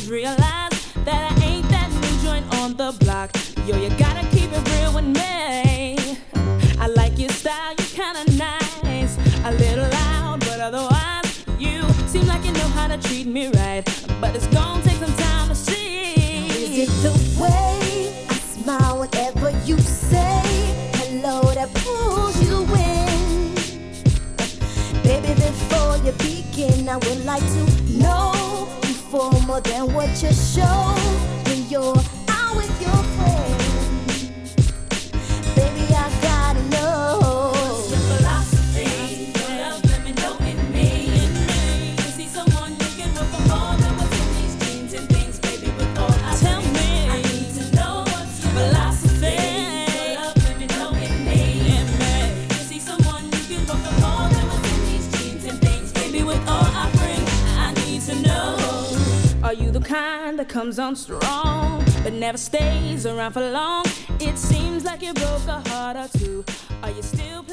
realize that I ain't that new joint on the block. Yo, you gotta keep it real with me. I like your style, you're kinda nice. A little loud, but otherwise you seem like you know how to treat me right. But it's gonna take some time to see. Is it the way I smile whenever you say hello that pulls you in? Baby, before you begin, I would like to know you for more than what you show when you're out with your friends. Baby, I gotta know what's your philosophy. Your love, let me know in me. You see someone you can work for more than what's in these dreams and things, baby. With all I tell me, I need to know what's your philosophy. Your love, let me know in me. You see someone you can work for more than what's in these dreams and things, baby. With all I bring, I need to know. Are you the kind that comes on strong but never stays around for long? It seems like you broke a heart or two. Are you still